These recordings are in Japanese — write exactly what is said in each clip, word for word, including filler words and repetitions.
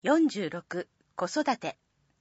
よんじゅうろく子育て。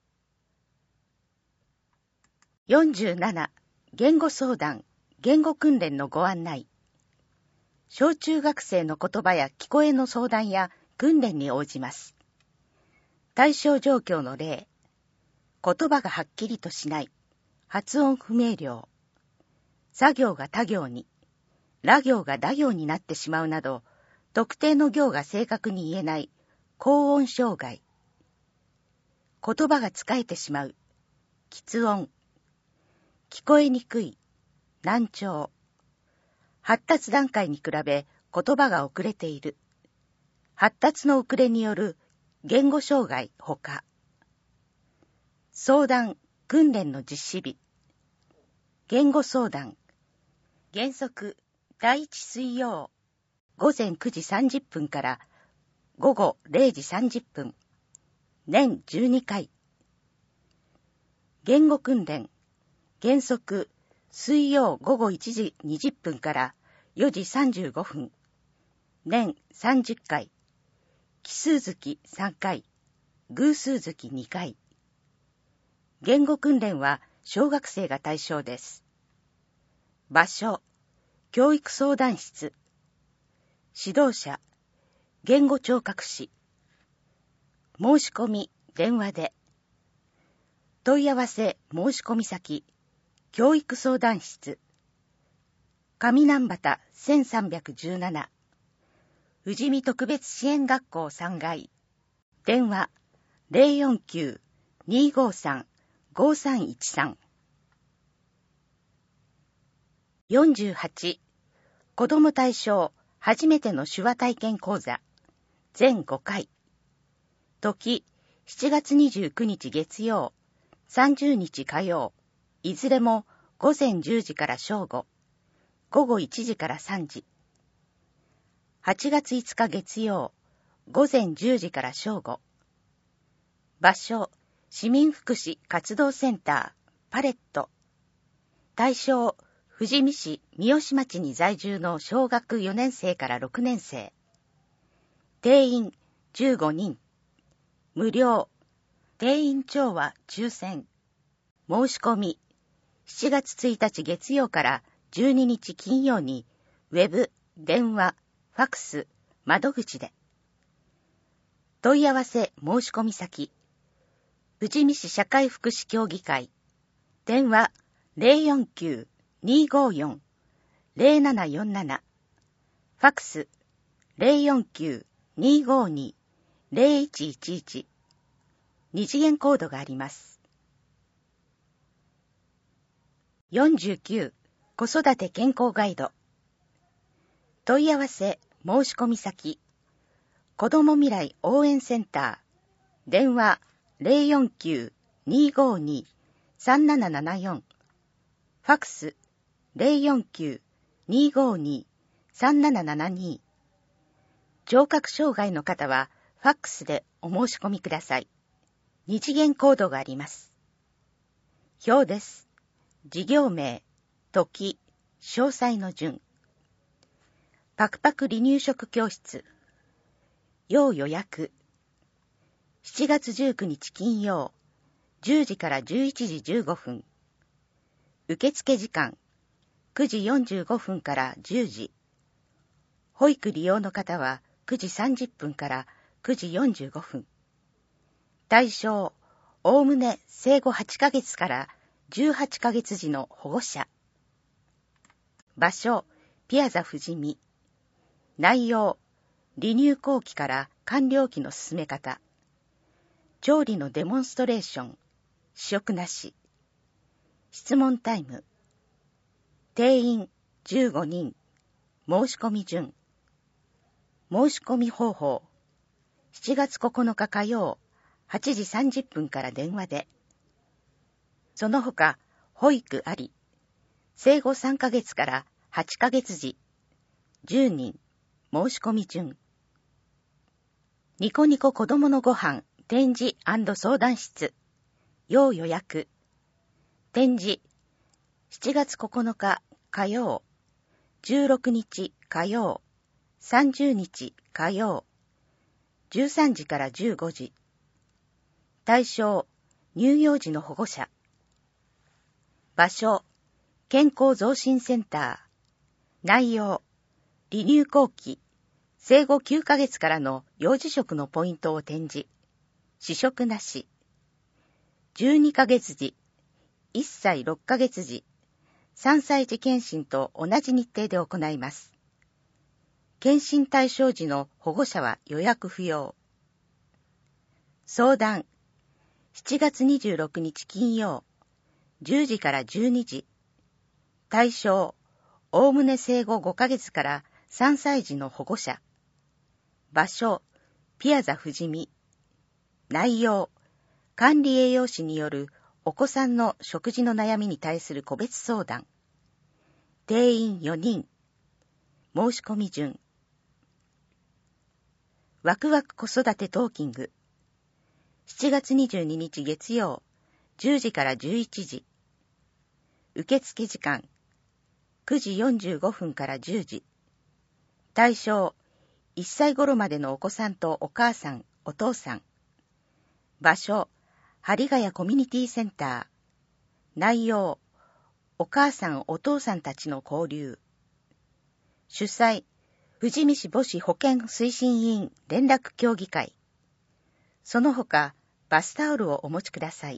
よんじゅうなな言語相談、言語訓練のご案内。小中学生の言葉や聞こえの相談や訓練に応じます。対象状況の例。言葉がはっきりとしない。発音不明瞭。作業が他行に、ら行がだ行になってしまうなど、特定の行が正確に言えない高音障害。言葉がつかえてしまう。喫音。聞こえにくい。難聴。発達段階に比べ言葉が遅れている。発達の遅れによる言語障害ほか。相談、訓練の実施日。言語相談。原則、第一水曜、午前くじさんじゅっぷんから午後れいじさんじゅっぷん。年じゅうにかい。言語訓練。原則、水曜午後いちじにじゅっぷんからよじさんじゅうごふん。年さんじゅっかい。奇数月さんかい。偶数月にかい。言語訓練は小学生が対象です。場所、教育相談室。指導者、言語聴覚士。申し込み、電話で。問い合わせ、申し込み先、教育相談室。上南畑せんさんびゃくじゅうなな。富士見特別支援学校さんがい。電話、ゼロよんきゅう にーごーさん ごーさんいちさん。よんじゅうはち子ども対象初めての手話体験講座全ごかい。時しちがつにじゅうくにち月曜、さんじゅうにち火曜、いずれもごぜんじゅうじから正午、ごごいちじからさんじ。はちがついつか月曜、ごぜんじゅうじから正午。場所、市民福祉活動センター、パレット。対象、富士見市三好町に在住の小学よねんせいからろくねんせい。定員じゅうごにん。無料。定員調和抽選。申し込み。しちがつついたち月曜からじゅうににち金曜に、ウェブ、電話、ファクス、窓口で。問い合わせ申し込み先。富士見市社会福祉協議会。電話ゼロよんきゅう にーごーよん ゼロななよんなな。ファクスゼロよんきゅう にーごーに ゼロいちいちいち。二次元コードがあります。よんじゅうきゅう子育て健康ガイド。問い合わせ申し込み先。子ども未来応援センター。電話ゼロよんきゅう にーごーに さんななななよん。ファクスゼロよんきゅう にーごーに さんななななに。聴覚障害の方はファックスでお申し込みください。二次元コードがあります。表です。事業名、時、詳細の順。パクパク離乳食教室。要予約。しちがつじゅうくにち金曜、じゅうじからじゅういちじじゅうごふん。受付時間、くじよんじゅうごふんからじゅうじ。保育利用の方はくじさんじゅっぷんからくじよんじゅうごふん。対象、おおむね生後はちかげつからじゅうはちかげつじの保護者。場所、ピアザ富士見。内容、離乳後期から完了期の進め方。調理のデモンストレーション。試食なし。質問タイム。定員じゅうごにん。申し込み順。申し込み方法。しちがつここのか火曜、はちじさんじゅっぷんから電話で。その他、保育あり。生後さんかげつからはちかげつじ。じゅうにん。申し込み順。ニコニコ子供のご飯展示&相談室。要予約。展示。しちがつここのか火曜。じゅうろくにち火曜。さんじゅうにち火曜。じゅうさんじからじゅうごじ。 対象、乳幼児の保護者。場所、健康増進センター。内容、離乳後期、生後きゅうかげつからの幼児食のポイントを展示。試食なし。じゅうにかげつじ、いっさいろっかげつじ、さんさい児検診と同じ日程で行います。検診対象時の保護者は予約不要。相談、しちがつにじゅうろくにち金曜、じゅうじからじゅうにじ。対象、おおむね生後ごかげつからさんさい児の保護者。場所、ピアザ富士見。内容、管理栄養士によるお子さんの食事の悩みに対する個別相談。定員よにん。申し込み順。ワクワク子育てトーキング。しちがつにじゅうににち月曜、じゅうじからじゅういちじ。受付時間、くじよんじゅうごふんからじゅうじ。対象、いっさい頃までのお子さんとお母さん、お父さん。場所、針ヶ谷コミュニティセンター。内容、お母さん、お父さんたちの交流。主催、富士見市母子保健推進委員連絡協議会。その他、バスタオルをお持ちください。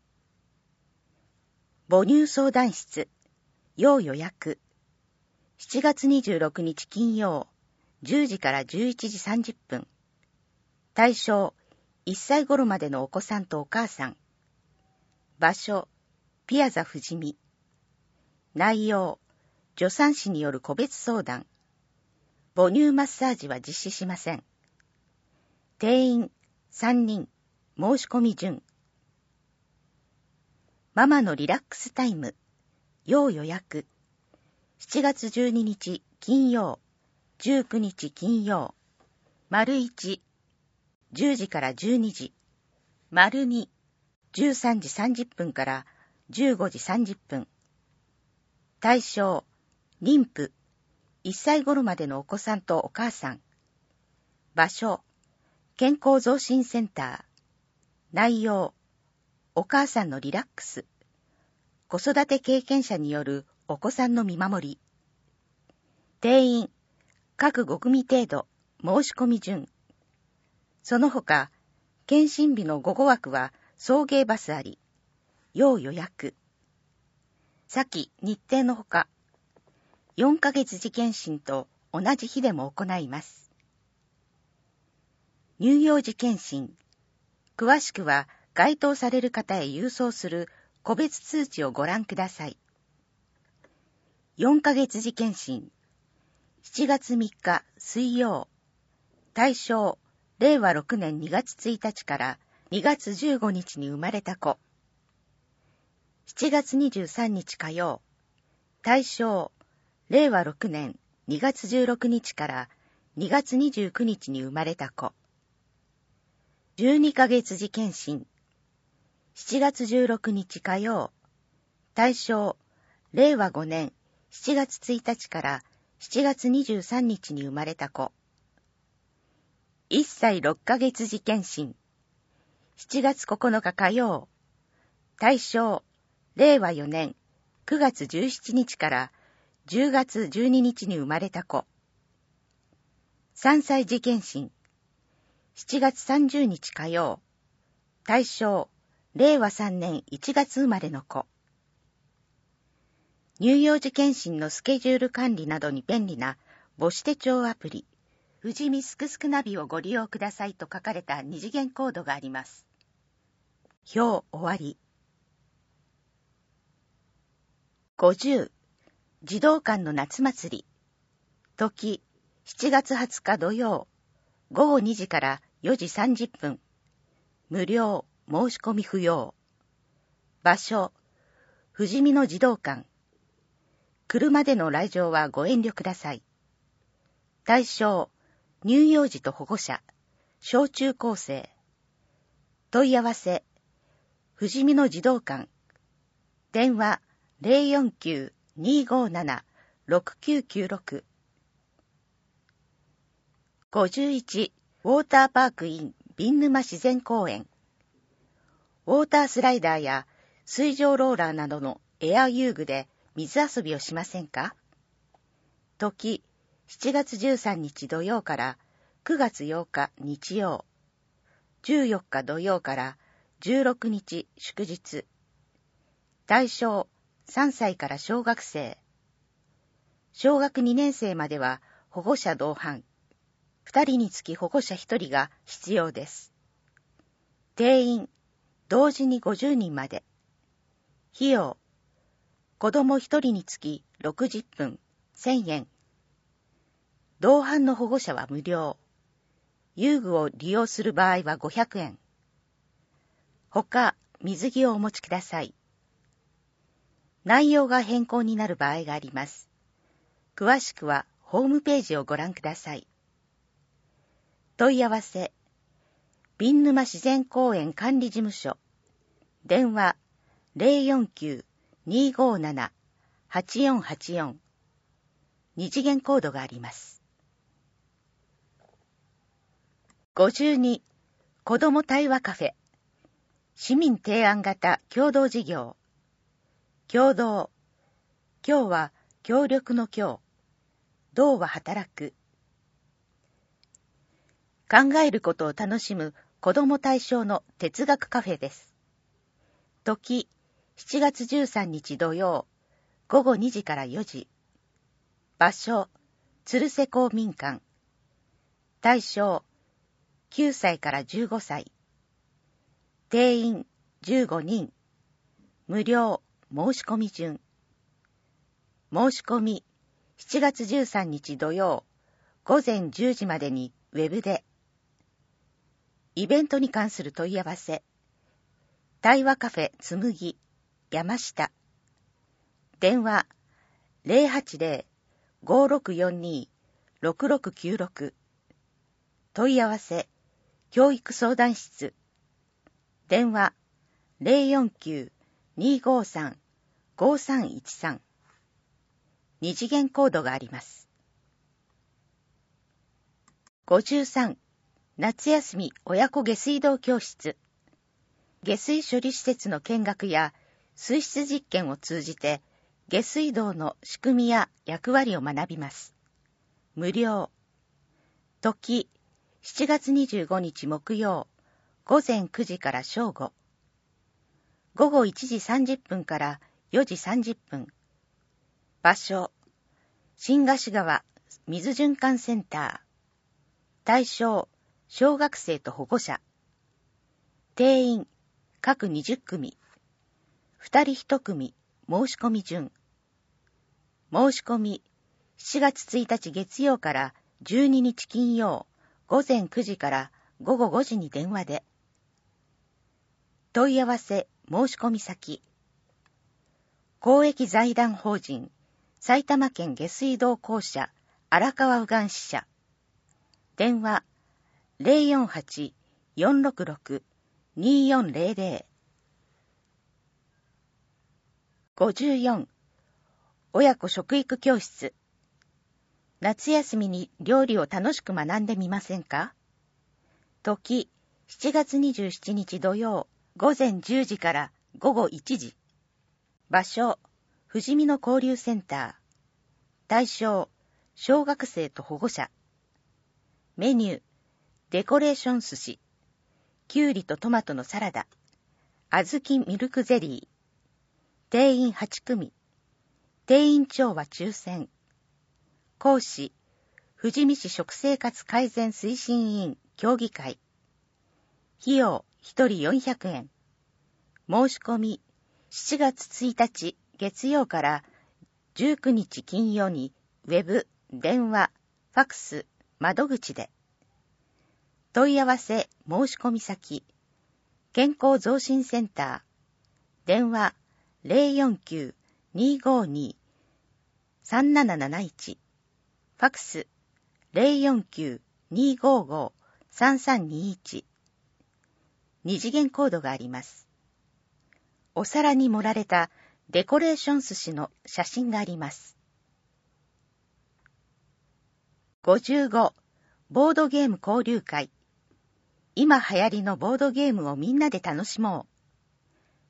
母乳相談室、要予約。しちがつにじゅうろくにち金曜、じゅうじからじゅういちじさんじゅっぷん。対象、いっさい頃までのお子さんとお母さん。場所、ピアザ富士見。内容、助産師による個別相談。母乳マッサージは実施しません。定員さんにん。申し込み順。ママのリラックスタイム。要予約。しちがつじゅうににち金曜、じゅうくにち金曜。丸いち、じゅうじからじゅうにじ。丸に、じゅうさんじさんじゅっぷんからじゅうごじさんじゅっぷん。対象、妊婦、いっさい頃までのお子さんとお母さん。場所、健康増進センター。内容、お母さんのリラックス。子育て経験者によるお子さんの見守り。定員、各ご組程度、申し込み順。その他、検診日の午後枠は送迎バスあり。要予約。先、日程のほか、よんかげつ児検診と同じ日でも行います。乳幼児検診。詳しくは該当される方へ郵送する個別通知をご覧ください。よんかげつ児検診。しちがつみっか水曜。対象、れいわろくねんにがつついたちからにがつじゅうごにちに生まれた子。しちがつにじゅうさんにち火曜。対象、れいわろくねんにがつじゅうろくにちからにがつにじゅうくにちに生まれた子。じゅうにかげつ児検診。しちがつじゅうろくにち火曜。対象、れいわごねんしちがつついたちからしちがつにじゅうさんにちに生まれた子。いっさいろっかげつ児検診。しちがつここのか火曜。対象、れいわよねんくがつじゅうしちにちからじゅうがつじゅうににちに生まれた子。さんさい児検診。しちがつさんじゅうにち火曜。対象、れいわさんねんいちがつ生まれの子。乳幼児検診のスケジュール管理などに便利な母子手帳アプリ、富士見すくすくナビをご利用くださいと書かれた二次元コードがあります。表終わり。ごじゅう、児童館の夏祭り。時、しちがつはつか土曜、ごごにじからよじさんじゅっぷん。無料、申し込み不要。場所、富士見の児童館。車での来場はご遠慮ください。対象、乳幼児と保護者、小中高生。問い合わせ、富士見の児童館。電話 ゼロよんきゅう にーごーなな ろくきゅうきゅうろく。ごじゅういち、ウォーターパークインビン沼自然公園。 ウォータースライダーや水上ローラーなどのエア遊具で水遊びをしませんか？時、しちがつじゅうさんにち土曜からくがつようか日曜、じゅうよっか土曜からじゅうろくにち祝日。対象、さんさいから小学生。小学にねんせいまでは保護者同伴。ふたりにつき保護者ひとりが必要です。定員、同時にごじゅうにんまで。費用、子供ひとりにつきろくじゅっぷん、せんえん。同伴の保護者は無料。遊具を利用する場合はごひゃくえん。ほか、水着をお持ちください。内容が変更になる場合があります。詳しくはホームページをご覧ください。問い合わせ、瓶沼自然公園管理事務所、電話 ゼロよんきゅう にーごーなな はちよんはちよん、二次元コードがあります。ごじゅうに、子ども対話カフェ、市民提案型共同事業、共同、今日は協力の今日、同は働く。考えることを楽しむ子ども対象の哲学カフェです。時、しちがつじゅうさんにち土曜、ごごにじからよじ。場所、鶴瀬公民館。対象、きゅうさいからじゅうごさい。定員、じゅうごにん。無料、申し込み順。申し込み、しちがつじゅうさんにち土曜、ごぜんじゅうじまでにウェブで。イベントに関する問い合わせ。対話カフェつむぎ、山下。電話、ゼロはちゼロ ごろくよんに ろくろくきゅうろく。問い合わせ、教育相談室。電話、ゼロよんきゅう にーごーさん ごさんいちさん。二次元コードがあります。ごじゅうさん、夏休み親子下水道教室。下水処理施設の見学や水質実験を通じて下水道の仕組みや役割を学びます。無料。時、しちがつにじゅうごにち木曜、ごぜんくじから正午。ごごいちじさんじゅっぷんからよじさんじゅっぷん。場所、新河岸川水循環センター。対象、小学生と保護者。定員、各にじゅっくみ。ふたりいち組、申し込み順。申し込み、しちがつついたち月曜からじゅうににち金曜、ごぜんくじからごごごじに電話で。問い合わせ、申し込み先。公益財団法人、埼玉県下水道公社、荒川右岸支社。電話、ゼロよんはち よんろくろく にーよんゼロゼロ。ごじゅうよん、親子食育教室。夏休みに料理を楽しく学んでみませんか？時、しちがつにじゅうしちにち土曜、ごぜんじゅうじからごごいちじ。場所、ふじみの交流センター。対象、小学生と保護者。メニュー、デコレーション寿司。きゅうりとトマトのサラダ。小豆ミルクゼリー。定員はち組。定員長は抽選。講師、富士見市食生活改善推進委員協議会。費用ひとりよんひゃくえん。申し込み、しちがつついたち月曜からじゅうくにち金曜にウェブ、電話、ファクス、窓口で。問い合わせ、申し込み先。健康増進センター。電話、ゼロよんきゅう にーごーに さんなななないち。ファクス、ゼロよんきゅう にーごーごー さんさんにいち。二次元コードがあります。お皿に盛られたデコレーション寿司の写真があります。ごじゅうご、ボードゲーム交流会。今流行りのボードゲームをみんなで楽しもう。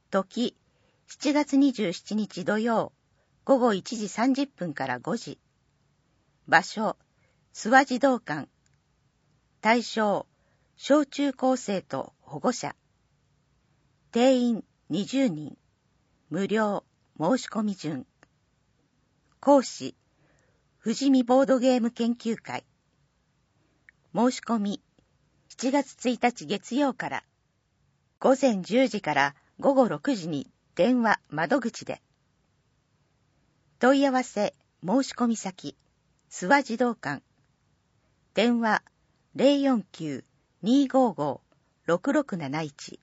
時、しちがつにじゅうしちにち土曜、ごごいちじさんじゅっぷんからごじ。場所、諏訪児童館。対象、小中高生と保護者。定員にじゅうにん。無料、申し込み順。講師、富士見ボードゲーム研究会。申し込み、しちがつついたち月曜から、ごぜんじゅうじからごごろくじに電話窓口で。問い合わせ申し込み先、諏訪児童館。電話 ゼロよんきゅう にーごーごー ろくろくなないち。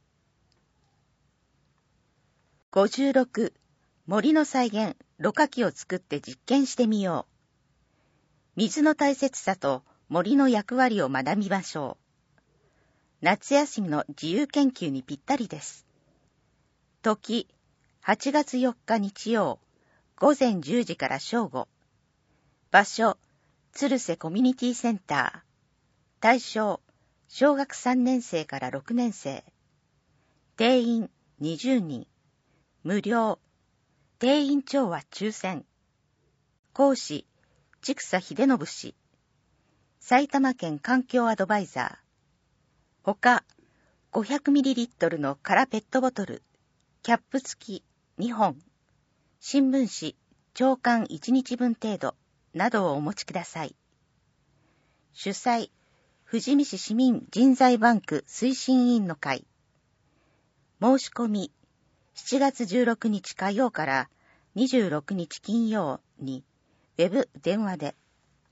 ごじゅうろく、森の再現、ろ過器を作って実験してみよう。水の大切さと森の役割を学びましょう。夏休みの自由研究にぴったりです。時、はちがつよっか日曜、ごぜんじゅうじから正午。場所、鶴瀬コミュニティセンター。対象、小学さんねんせいからろくねんせい。定員にじゅうにん。無料。定員長は抽選。講師、千草秀信氏。埼玉県環境アドバイザー。ほか、ごひゃくミリリットル の空ペットボトル、キャップ付きにほん、新聞紙、朝刊いちにちぶん程度などをお持ちください。主催、富士見市市民人材バンク推進委員の会。申し込み、しちがつじゅうろくにち火曜からにじゅうろくにち金曜に、ウェブ電話で。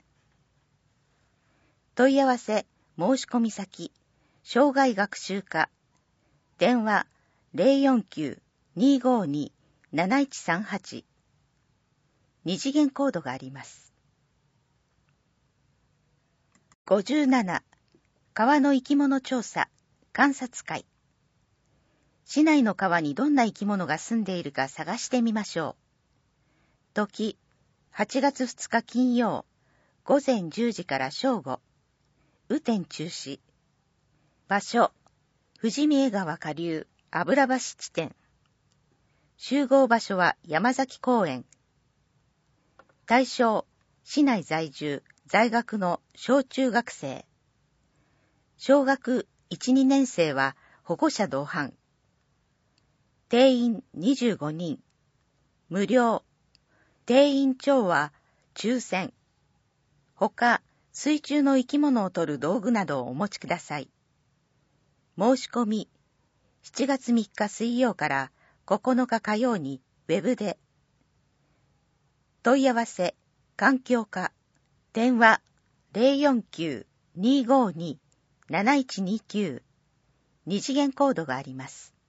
問い合わせ申し込み先、障害学習課。電話 ゼロよんきゅう にーごーにー なないちさんはち。二次元コードがあります。ごじゅうなな、川の生き物調査、観察会。市内の川にどんな生き物が住んでいるか探してみましょう。時、はちがつふつか金曜、ごぜんじゅうじから正午。雨天中止。場所、富士見江川下流、油橋地点。集合場所は山崎公園。対象、市内在住、在学の小中学生。小学いち、にねんせいは保護者同伴。定員にじゅうごにん。無料。定員長は抽選。ほか、水中の生き物を取る道具などをお持ちください。申し込み、しちがつみっか水曜からここのか火曜にウェブで。問い合わせ、環境課。電話 ゼロよんきゅう にーごーにー なないちにきゅう。二次元コードがあります。